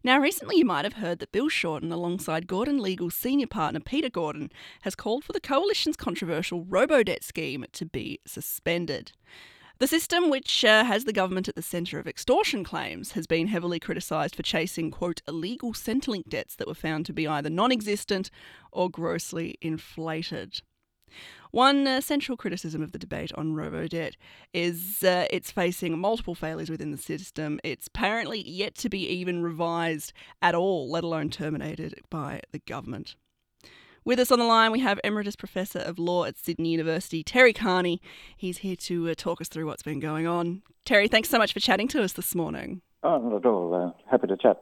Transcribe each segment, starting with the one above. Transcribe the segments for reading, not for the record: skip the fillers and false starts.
Now, recently you might have heard that Bill Shorten, alongside Gordon Legal's senior partner Peter Gordon, has called for the Coalition's controversial robo-debt scheme to be suspended. The system, which has the government at the centre of extortion claims, has been heavily criticised for chasing, quote, illegal Centrelink debts that were found to be either non-existent or grossly inflated. One central criticism of the debate on robo-debt is it's facing multiple failures within the system. It's apparently yet to be even revised at all, let alone terminated by the government. With us on the line, we have Emeritus Professor of Law at Sydney University, Terry Carney. He's here to talk us through what's been going on. Terry, thanks so much for chatting to us this morning. Oh, not at all. Happy to chat.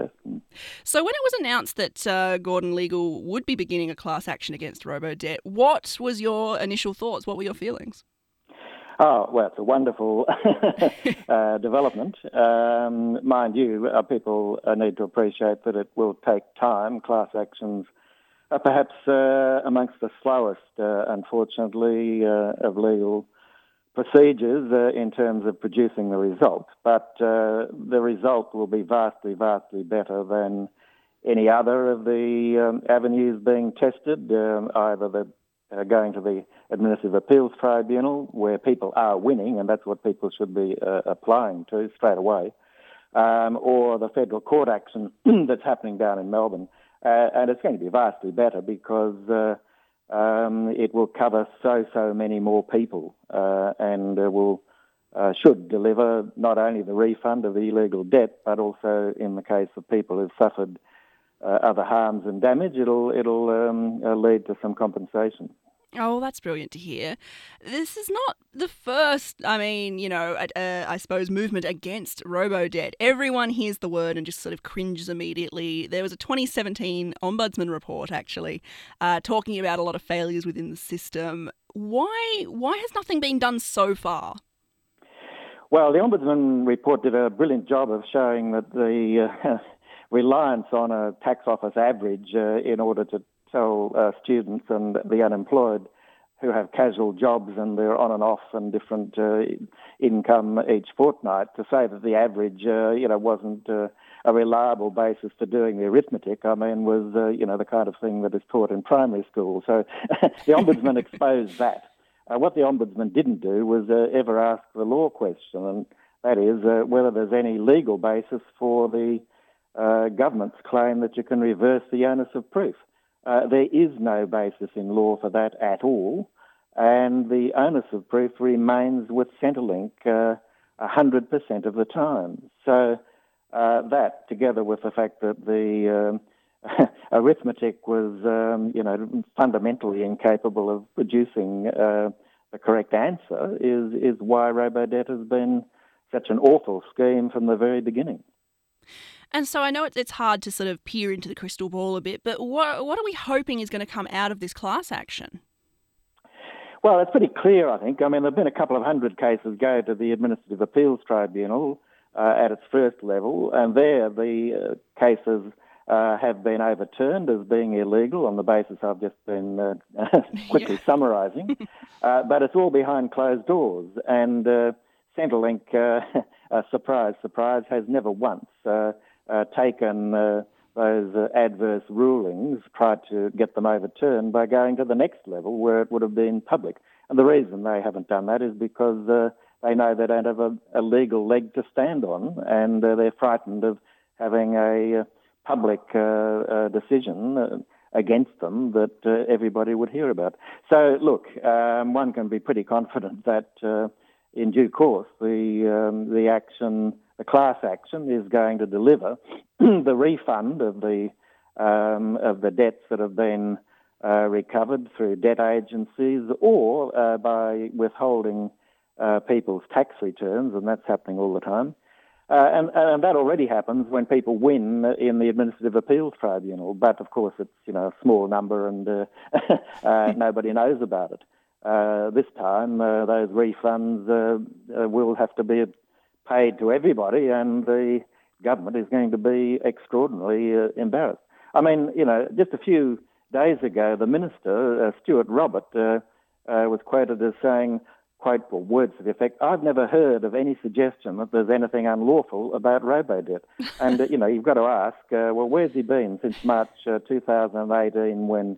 So when it was announced that Gordon Legal would be beginning a class action against robo-debt, what was your initial thoughts? What were your feelings? Oh, well, it's a wonderful development. Mind you, people need to appreciate that it will take time. Class actions are perhaps amongst the slowest, unfortunately, of legal procedures in terms of producing the result, but the result will be vastly, vastly better than any other of the avenues being tested, either going to the Administrative Appeals Tribunal, where people are winning, and that's what people should be applying to straight away, or the federal court action that's happening down in Melbourne. And it's going to be vastly better because it will cover so many more people and should deliver not only the refund of the illegal debt, but also in the case of people who've suffered other harms and damage, it'll lead to some compensation. Oh, that's brilliant to hear. This is not the first, I suppose, movement against robo-debt. Everyone hears the word and just sort of cringes immediately. There was a 2017 Ombudsman report, actually, talking about a lot of failures within the system. Why has nothing been done so far? Well, the Ombudsman report did a brilliant job of showing that the reliance on a tax office average in order to tell students and the unemployed who have casual jobs and they're on and off and different income each fortnight, to say that the average, wasn't a reliable basis for doing the arithmetic, was, the kind of thing that is taught in primary school. So the Ombudsman exposed that. What the Ombudsman didn't do was ever ask the law question, and that is whether there's any legal basis for the government's claim that you can reverse the onus of proof. There is no basis in law for that at all, and the onus of proof remains with Centrelink 100% of the time. So that, together with the fact that the arithmetic was, fundamentally incapable of producing the correct answer, is why robo-debt has been such an awful scheme from the very beginning. And so I know it's hard to sort of peer into the crystal ball a bit, but what are we hoping is going to come out of this class action? Well, it's pretty clear, I think. There have been a couple of hundred cases go to the Administrative Appeals Tribunal at its first level, and there the cases have been overturned as being illegal on the basis I've just been quickly summarising. But it's all behind closed doors, and Centrelink, surprise, surprise, has never once taken those adverse rulings, tried to get them overturned by going to the next level where it would have been public. And the reason they haven't done that is because they know they don't have a legal leg to stand on, and they're frightened of having a public decision against them that everybody would hear about. So, look, one can be pretty confident that in due course the class action is going to deliver the refund of the debts that have been recovered through debt agencies or by withholding people's tax returns, and that's happening all the time. And that already happens when people win in the Administrative Appeals Tribunal, but of course it's a small number and nobody knows about it. This time those refunds will have to be paid to everybody, and the government is going to be extraordinarily embarrassed. Just a few days ago, the Minister, Stuart Robert, was quoted as saying, quote or words to the effect, "I've never heard of any suggestion that there's anything unlawful about robo-debt." And, you've got to ask, well, where's he been since March 2018 when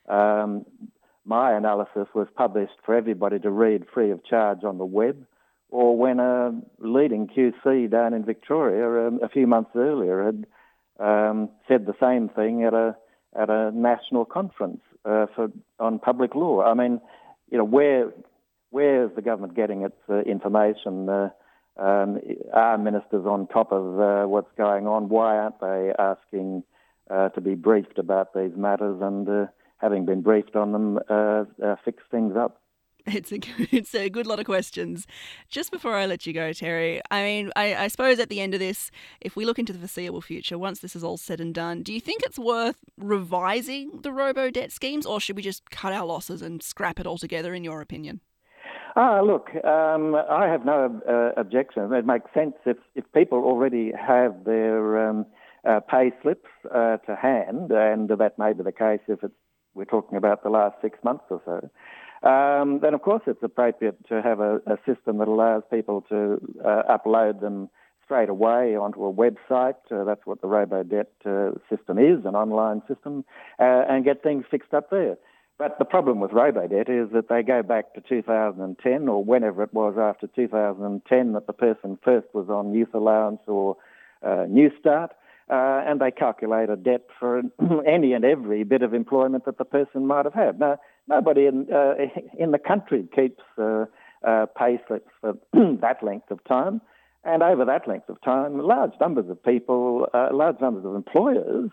my analysis was published for everybody to read free of charge on the web, or when a leading QC down in Victoria a few months earlier had said the same thing at a national conference on public law. I mean, where is the government getting its information? Are ministers on top of what's going on? Why aren't they asking to be briefed about these matters and, having been briefed on them, fix things up? It's a good lot of questions. Just before I let you go, Terry, I mean, I suppose at the end of this, if we look into the foreseeable future, once this is all said and done, do you think it's worth revising the robo-debt schemes, or should we just cut our losses and scrap it altogether, in your opinion? Look, I have no objection. It makes sense if people already have their pay slips to hand, and that may be the case if we're talking about the last 6 months or so. Then, of course, it's appropriate to have a system that allows people to upload them straight away onto a website. That's what the robo-debt system is, an online system, and get things fixed up there. But the problem with robo-debt is that they go back to 2010 or whenever it was after 2010 that the person first was on youth allowance or New Start, and they calculate a debt for any and every bit of employment that the person might have had. Now, nobody in the country keeps pay slips for that length of time, and over that length of time, large numbers of people, large numbers of employers,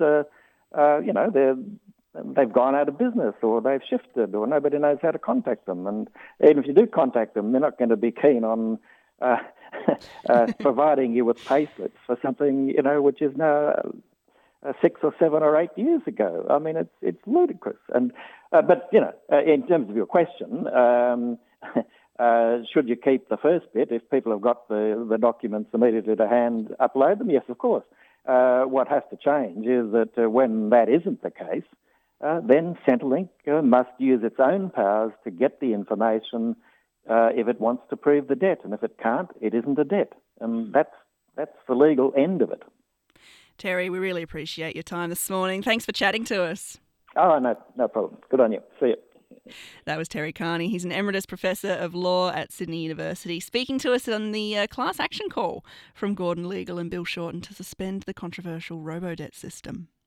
they've gone out of business or they've shifted or nobody knows how to contact them. And even if you do contact them, they're not going to be keen on providing you with pay slips for something, which is now 6 or 7 or 8 years ago. I mean, it's ludicrous. And but in terms of your question, should you keep the first bit if people have got the documents immediately to hand, upload them? Yes, of course. What has to change is that when that isn't the case, then Centrelink must use its own powers to get the information if it wants to prove the debt. And if it can't, it isn't a debt. And that's the legal end of it. Terry, we really appreciate your time this morning. Thanks for chatting to us. Oh, no problem. Good on you. See you. That was Terry Carney. He's an Emeritus Professor of Law at Sydney University, speaking to us on the class action call from Gordon Legal and Bill Shorten to suspend the controversial robo-debt system.